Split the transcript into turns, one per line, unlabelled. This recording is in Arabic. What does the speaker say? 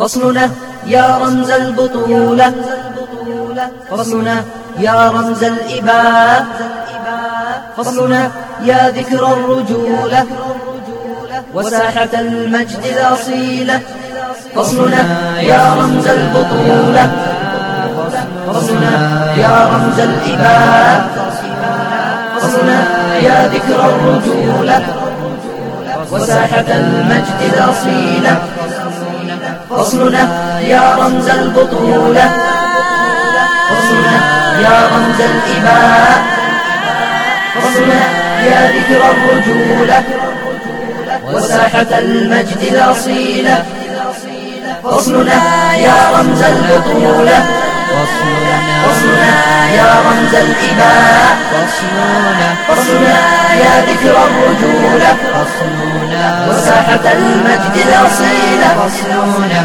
فصلنا يا رمز البطولة، فصلنا يا رمز الإباء، فصلنا يا ذكر الرجولة وساحة المجد الأصيلة. فصلنا يا رمز البطولة، فصلنا يا رمز الإباء، فصلنا يا ذكر الرجولة وساحة المجد الأصيلة. فصلنا يا رمز البطولة، فصلنا يا رمز الإباء، فصلنا يا ذكر الرجولة وساحة المجد الأصيلة. فصلنا يا رمز البطولة، فصلنا يا رمز الإباء، فصلنا يا ذكر الرجولة وساحة المجد الأصيلة.